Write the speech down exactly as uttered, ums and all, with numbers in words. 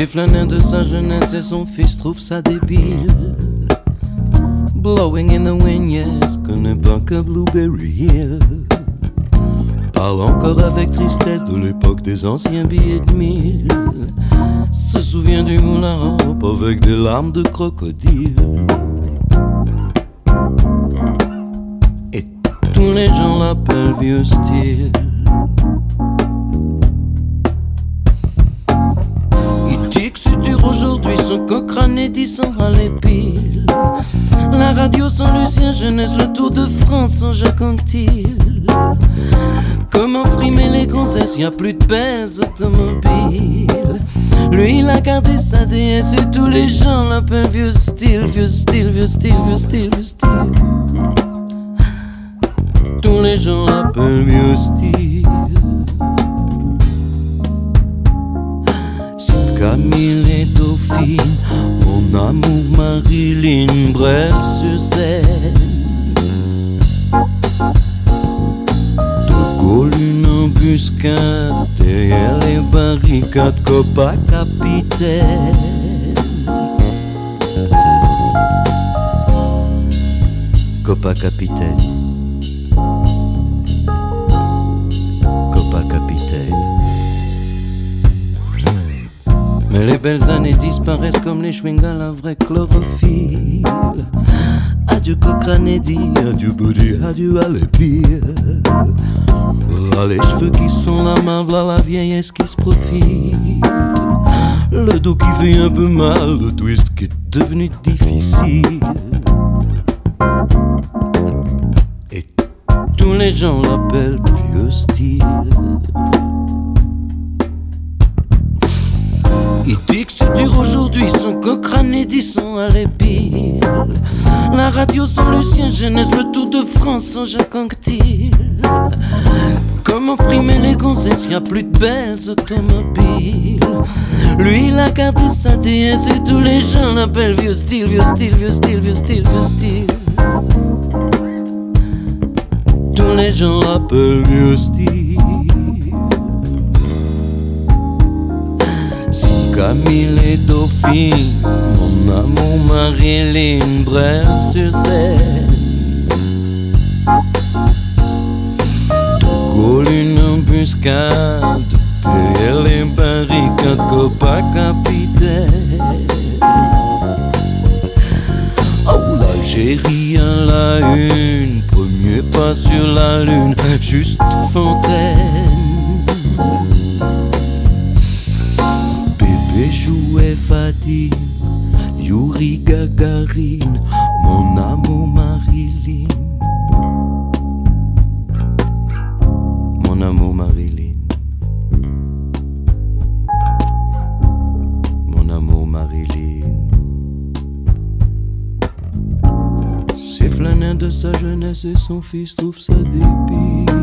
Sifflant de sa jeunesse et son fils trouve ça débile. Blowing in the wind, yes, connaît pas que Blueberry Hill. Parle encore avec tristesse de l'époque des anciens billets de mille. Se souvient du moulin à robe avec des larmes de crocodile. Et tous les gens l'appellent vieux style. Il dit que c'est dur aujourd'hui, son Cochrane Edison à l'épile. La radio sans Lucien Jeunesse, le Tour de France sans Jacques Anquetil. Comment frimer les gonzesses, y'a plus de belles automobiles. Lui il a gardé sa déesse et tous les gens l'appellent vieux style, vieux style, vieux style, vieux style, vieux style. Tous les gens l'appellent vieux style. C'est Camille et Dauphine, mon amour Marilyn Brel-sur-Seine. De Gaulle une embuscade, derrière les barricades, Copa Capitaine. Copa Capitaine. Copa Capitaine. Mais les belles années disparaissent comme les chewing-gums à la vraie chlorophylle. Adieu Cochrane Eddy, adieu Buddy, adieu à l'épire. Voilà les cheveux qui se font la main, voilà la vieillesse qui se profile. Le dos qui fait un peu mal, le twist qui est devenu difficile. Et tous les gens l'appellent vieux style. Il dit que c'est dur aujourd'hui, son Cochrane Edison à l'épile. La radio sans Lucien Jeunesse, le Tour de France sans Jacques Anquetil. Comment frimer les gonzesses, y'a plus de belles automobiles. Lui il a gardé sa déesse et tous les gens l'appellent vieux style, vieux style, vieux style, vieux style, vieux style. Tous les gens l'appellent vieux style. Camille et Dauphine, mon amour Marilyn Brel-sur-Seine. De Gaulle une embuscade, derrière les barricades, Copa Capitaine. Oh, l'Algérie à la une, premier pas sur la lune, juste Fontaine. Bébé jouait Fadi, Yuri Gagarine, mon amour Marilyn. Mon amour Marilyn. Mon amour Marilyn. Sifflant de sa jeunesse et son fils trouve ça débile.